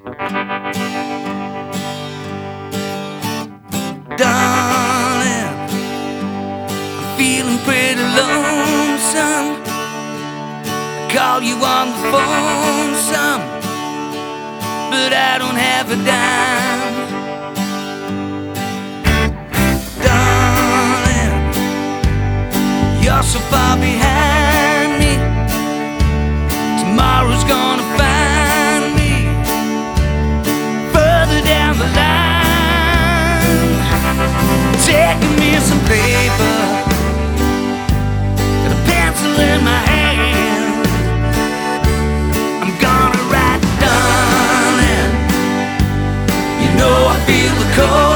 Darling, I'm feeling pretty lonesome. I call you on the phone some, but I don't have a dime. Darling, you're so far behind me. Tomorrow's gonna find me further down the line. Taking me some paper, got a pencil in my hand. I'm gonna write, darling, you know I feel the cold.